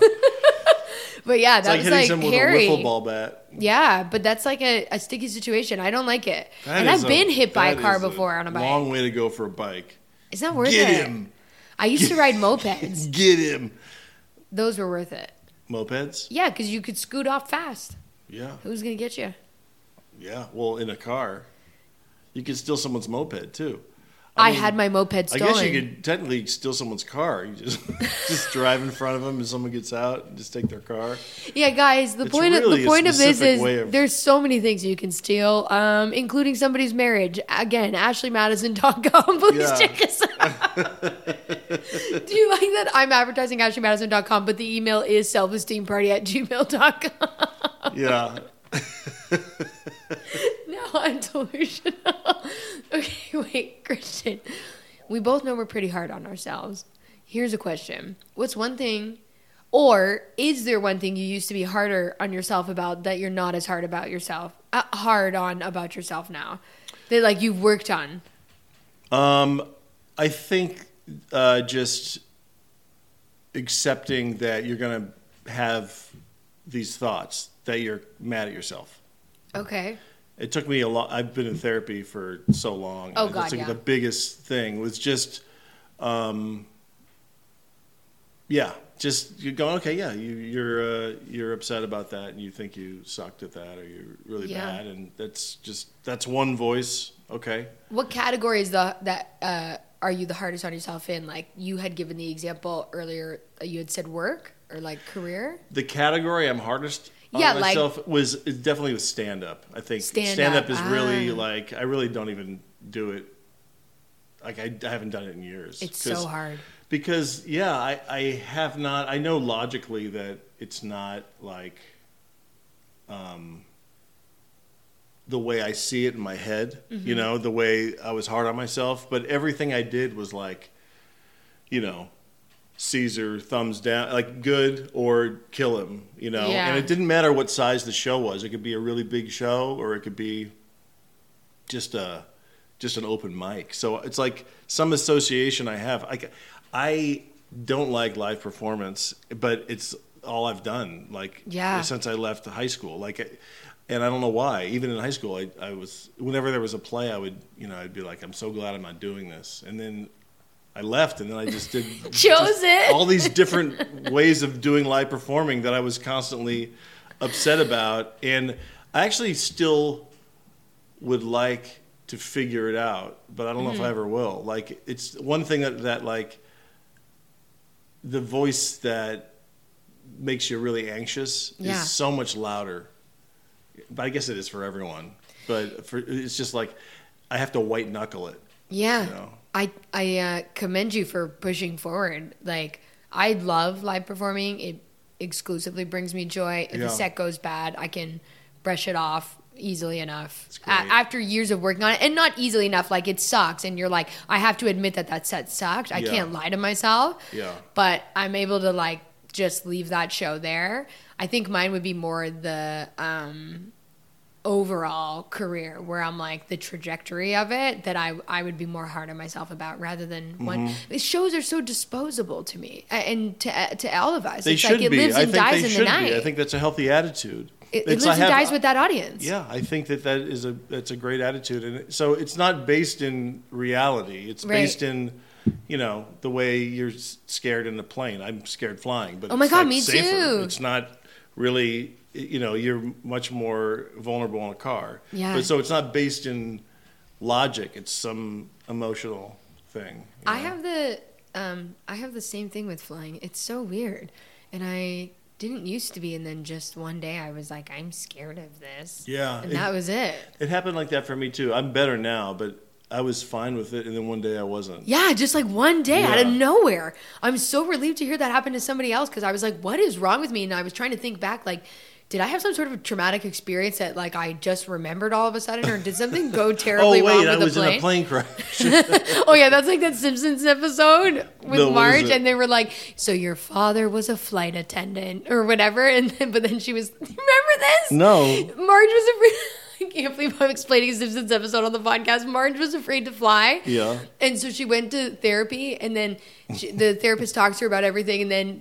But yeah,
It's
that
like
was
hitting
like
someone
hairy.
with a wiffle ball bat.
Yeah, but that's like a sticky situation. I don't like it.
That
And
is
I've been hit by a
that
car
is
before on a bike.
Long way to go for a bike.
It's not worth
Get
it.
him.
I used to ride mopeds.
Get him.
Those were worth it.
Mopeds?
Yeah, because you could scoot off fast.
Yeah.
Who's gonna get you?
Yeah. Well, in a car, you could steal someone's moped too.
I
mean,
had my moped
I
stolen.
guess you could technically steal someone's car. You just just drive in front of them, and someone gets out, and just take their car.
Yeah, guys, the
It's
point
really
the
a
point of this
specific
is
way of-
there's so many things you can steal, including somebody's marriage. Again, AshleyMadison.com. Please
Yeah.
check us out. Do you like that? I'm advertising AshleyMadison.com, but the email is selfesteemparty@gmail.com.
Yeah.
No, I'm delusional. Okay, wait, Christian. We both know we're pretty hard on ourselves. Here's a question. What's one thing, or is there one thing you used to be harder on yourself about that you're not as hard about yourself, about yourself now? That like you've worked on?
I think just accepting that you're going to have these thoughts, that you're mad at yourself.
Okay.
It took me a lot. I've been in therapy for so long.
Oh,
and
God,
that's like
yeah.
the biggest thing was just, just you're going, okay, yeah, you're upset about that, and you think you sucked at that, or you're really
Yeah.
bad, and that's one voice. Okay.
What category is are you the hardest on yourself in? Like you had given the example earlier, you had said work or like career.
The category I'm hardest on
Yeah, like-
myself is definitely with stand up. I think
Stand
stand up
up,
is really
ah.
like I really don't even do it. Like I haven't done it in years.
It's so hard.
Because yeah, I have not. I know logically that it's not like, the way I see it in my head,
Mm-hmm.
you know, the way I was hard on myself. But everything I did was like, you know, Caesar, thumbs down, like good or kill him, you know.
Yeah.
And it didn't matter what size the show was. It could be a really big show or it could be just an open mic. So it's like some association I have. I don't like live performance, but it's all I've done, like,
Yeah.
since I left high school. Like, and I don't know why. Even in high school, I was, whenever there was a play, I would, you know, I'd be like, I'm so glad I'm not doing this. And then I left, and then I just did
Chose it.
all these different ways of doing live performing that I was constantly upset about. And I actually still would like to figure it out, but I don't know if I ever will. Like, it's one thing that like the voice that makes you really anxious
Yeah.
is so much louder. But I guess it is for everyone. But it's just like I have to white knuckle it.
Yeah.
You know?
I commend you for pushing forward. Like, I love live performing. It exclusively brings me joy. If
Yeah.
a set goes bad, I can brush it off easily enough.
It's great.
After years of working on it, and not easily enough, like it sucks, and you're like, I have to admit that set sucked. I
Yeah.
can't lie to myself.
Yeah.
But I'm able to like just leave that show there. I think mine would be more the overall career, where I'm like the trajectory of it, that I would be more hard on myself about, rather than one. These shows are so disposable to me, and to all of us.
They
it's
should
like it
be.
lives
I
and
think
dies
they
in
should
the night.
be. I think that's a healthy attitude.
It
It's-
lives
I
and
have-
dies with that audience.
Yeah, I think that is that's a great attitude, and so it's not based in reality. It's
Right.
based in, you know, the way you're scared in the plane. I'm scared flying, but
Oh my
it's
God,
like
me
safer.
too.
It's not really, you know, you're much more vulnerable in a car.
Yeah.
But so it's not based in logic. It's some emotional thing. you
I
know?
have the same thing with flying. It's so weird, and I didn't used to be, and then just one day I was like, I'm scared of this.
Yeah,
And that was it.
It happened like that for me too. I'm better now, but I was fine with it, and then one day I wasn't.
Yeah, just like one day out of
Yeah.
nowhere. I'm so relieved to hear that happened to somebody else, because I was like, what is wrong with me? And I was trying to think back, like, did I have some sort of traumatic experience that like I just remembered all of a sudden, or did something go
Oh
terribly wrong
wait,
with
I
the
was in
plane?
a plane crash.
Oh yeah, that's like that Simpsons episode with
No, what is
Marge,
it?
and they were like, "So your father was a flight attendant or whatever," and then, but then she was, remember this?
No.
Marge was afraid. I can't believe I'm explaining a Simpsons episode on the podcast. Marge was afraid to fly.
Yeah.
And so she went to therapy, and then the therapist talks to her about everything, and then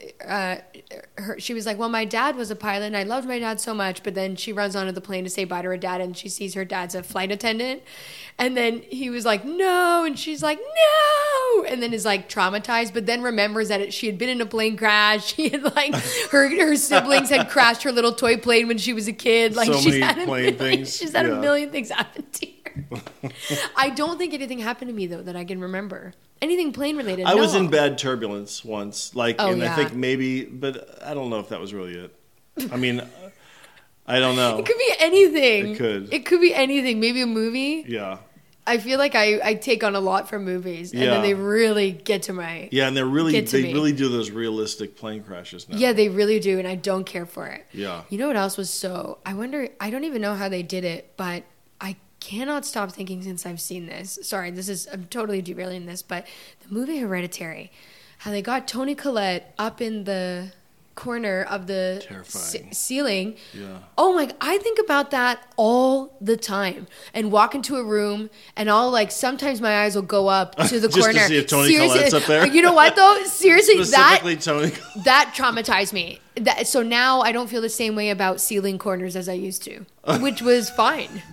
she was like, well, my dad was a pilot, and I loved my dad so much, but then she runs onto the plane to say bye to her dad, and she sees her dad's a flight attendant, and then he was like, no, and she's like, no, and then is like traumatized, but then remembers that she had been in a plane crash. She had like, her siblings had crashed her little toy plane when she was a kid. Like,
So
she's
many
had a
plane
million,
things.
she's had
Yeah.
a million things happen to her. I don't think anything happened to me though that I can remember. Anything plane related.
I was
no.
in bad turbulence once, like,
Oh,
and
yeah.
I think maybe, but I don't know if that was really it. I mean, I don't know.
It could be anything.
It could.
It could be anything. Maybe a movie.
Yeah,
I feel like I take on a lot from movies, and
Yeah.
then they really get to my.
yeah, and they
Get to me.
really do those realistic plane crashes now.
Yeah, they really do, and I don't care for it.
Yeah.
You know what else was so? I wonder. I don't even know how they did it, but I cannot stop thinking since I've seen this. Sorry, I'm totally derailing this, but the movie Hereditary, how they got Toni Collette up in the corner of the
Terrifying.
ceiling.
Yeah.
Oh my! I think about that all the time, and walk into a room, and I'll like sometimes my eyes will go up to the
Just to
corner.
see if Toni
Seriously,
Collette's up there?
You know what though? Seriously,
Specifically, Tony.
that traumatized me. So now I don't feel the same way about ceiling corners as I used to, which was fine.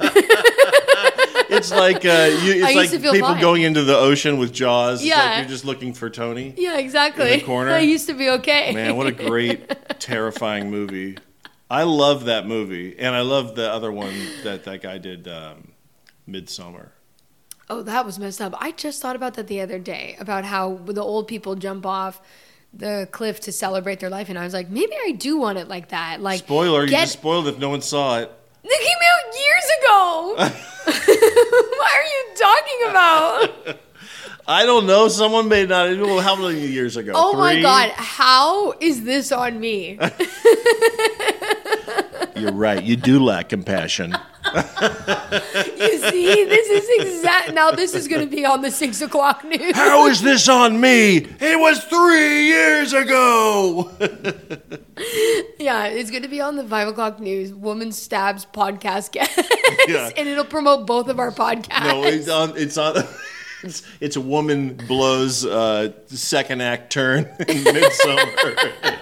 It's like it's
used
like
to feel
people
fine.
going into the ocean with Jaws. It's
Yeah.
like you're just looking for Tony.
Yeah, exactly.
In the corner?
I used to be okay.
Man, what a great, terrifying movie. I love that movie, and I love the other one that guy did, Midsommar.
Oh, that was messed up. I just thought about that the other day, about how the old people jump off the cliff to celebrate their life, and I was like, maybe I do want it like that. Like,
Spoiler, you just spoiled if no one saw it.
They came out years ago. What are you talking about?
I don't know. Someone may not. Well, how many years ago?
Oh my
3?
God, how is this on me?
You're right. You do lack compassion.
You see, this is now this is going to be on the 6 o'clock news.
How is this on me? It was 3 years ago.
Yeah, it's going to be on the 5 o'clock news. Woman stabs podcast guest,
Yeah.
and it'll promote both of our podcasts.
No, it's on. It's a woman blows second act turn in Midsummer.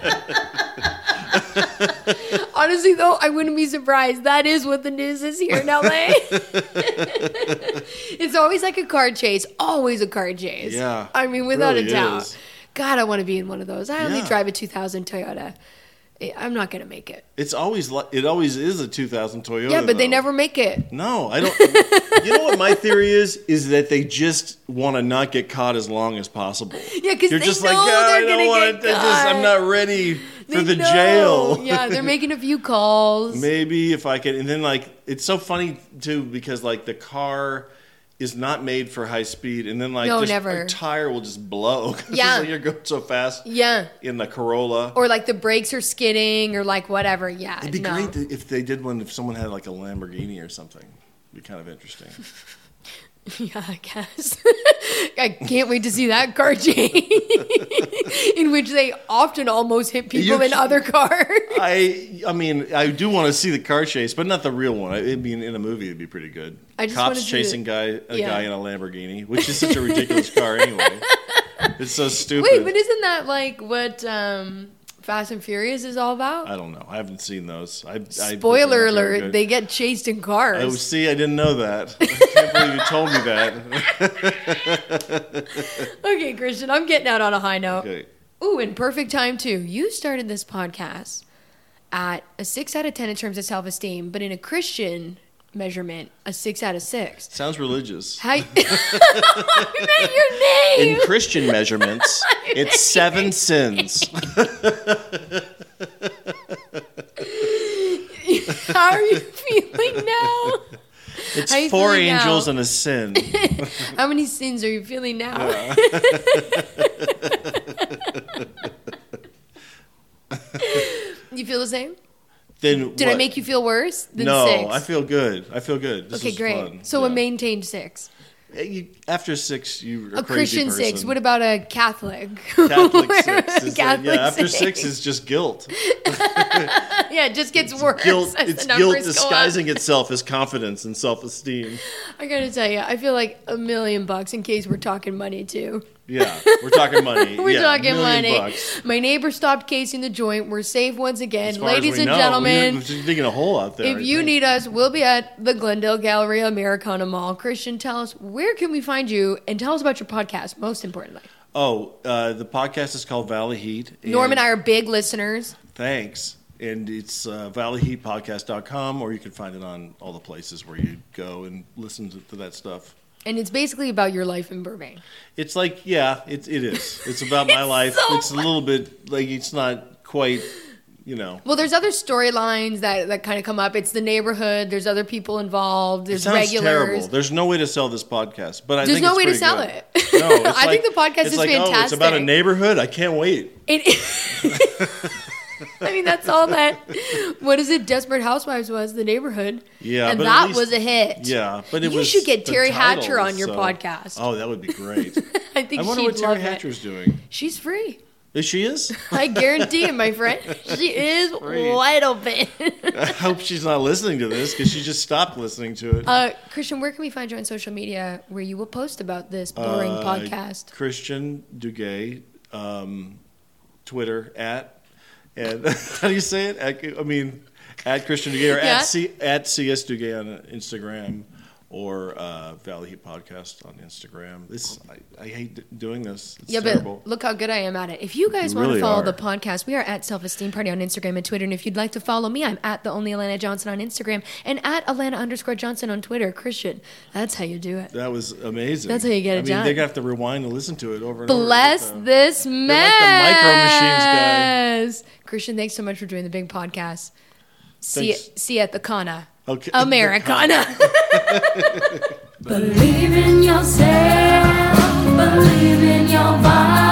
Honestly, though, I wouldn't be surprised. That is what the news is here in LA. It's always like a car chase. Always a car chase.
Yeah,
I mean, without
really
a doubt.
is.
God, I want to be in one of those. I only
Yeah.
drive a 2000 Toyota. I'm not going to make it.
It always is a 2000 Toyota.
Yeah, but they
though.
never make it.
No, I don't. You know what my theory is? Is that they just want to not get caught as long as possible.
Yeah, because
You're
they
just
know
like, "God,
they're
I don't
going
want
to
to.
get caught.
I'm not ready for
They
the
know.
jail."
Yeah, they're making a few calls.
Maybe if I could, and then like it's so funny too because like the car is not made for high speed, and then like
No,
just
never.
a tire will just blow. 'Cause it's
Yeah.
like you're going so fast.
Yeah.
In the Corolla.
Or like the brakes are skidding or like whatever. Yeah.
It'd be
no.
great if they did one if someone had like a Lamborghini or something. It'd be kind of interesting.
Yeah, I guess. I can't wait to see that car chase in which they often almost hit people in other cars.
I mean, I do want to see the car chase, but not the real one. I mean, in a movie, it'd be pretty good.
I just wanna
Cops
see
chasing a
Yeah.
guy in a Lamborghini, which is such a ridiculous car anyway. It's so stupid.
Wait, but isn't that like what Fast and Furious is all about?
I don't know. I haven't seen those.
Spoiler alert, they get chased in cars.
Oh, see, I didn't know that. I can't believe you told me that.
Okay, Christian, I'm getting out on a high note.
Okay.
Ooh, in perfect time too. You started this podcast at a 6 out of 10 in terms of self-esteem, but in a Christian measurement, a 6 out of 6.
Sounds religious.
How? I meant your
In
name.
Christian measurements, it's 7 sins.
How are you feeling now?
It's
How you
4
feeling now?
angels and a sin.
How many sins are you feeling now? You feel the same?
Then
Did I make you feel worse than
No,
6?
I feel good. This
Okay,
is
great.
fun.
So a
Yeah.
maintained 6.
After 6, you're a
A
crazy
Christian
person.
6. What about a Catholic?
Catholic 6. Is
Catholic
after
6.
6 is just guilt.
Yeah, it just gets worse.
Guilt.
as
It's
the
guilt
numbers go up.
disguising itself as confidence and self-esteem.
I gotta tell you, I feel like $1 million in case we're talking money too.
Yeah, we're talking money.
We're
Yeah,
talking
$1 million
money.
bucks.
My neighbor stopped casing the joint. We're safe once again.
As far as
Ladies
we
and
know,
gentlemen,
we're just digging a hole out there.
if
I
you
think.
need us, we'll be at the Glendale Galleria Americana Mall. Christian, tell us, where can we find you? And tell us about your podcast, most importantly.
the podcast is called Valley Heat.
Norm and I are big listeners.
Thanks. And it's valleyheatpodcast.com, or you can find it on all the places where you go and listen to that stuff.
And it's basically about your life in Burbank.
It's like, yeah, it is. It's about my life.
so
It's a little bit, like, it's not quite, you know.
Well, there's other storylines that kind of come up. It's the neighborhood. There's other people involved.
It
There's
sounds
regulars.
terrible. There's no way to sell this podcast, but I
There's
think
no
it's
way to
pretty
sell
good.
it.
No, it's
I think the podcast
it's
is
like,
fantastic.
Oh, it's about a neighborhood. I can't wait.
I mean, that's all that. What is it? Desperate Housewives was the neighborhood.
Yeah,
and
but at
that
least-
was a hit.
Yeah, but it
You
was
should get
the
Terry
title,
Hatcher on your
so-
podcast.
Oh, that would be great.
I think
I wonder
she'd
what Terry
love
Hatcher's doing.
it. She's free.
She is?
I guarantee it, my friend. She is
Great.
wide open.
I hope she's not listening to this because she just stopped listening to it.
Christian, where can we find you on social media where you will post about this boring podcast?
Christian Duguay, Twitter and how do you say it? At Christian Duguay or
Yeah.
at CS Duguay on Instagram or Valley Heat Podcast on Instagram. I hate doing this. It's terrible.
But look how good I am at it. If you guys
You
want to
really
follow
are.
the podcast, we are at Self Esteem Party on Instagram and Twitter. And if you'd like to follow me, I'm at the Only Alana Johnson on Instagram and at Alana_Johnson on Twitter. Christian, that's how you do it.
That was amazing.
That's how you get it done.
They're gonna have to rewind and listen to it over and
Bless
over.
this
like
mess.
the Micro Machines guy.
Christian, thanks so much for doing the big podcast. See
Thanks.
you at the Kana.
Okay.
Americana.
Believe in yourself, believe in your vibe.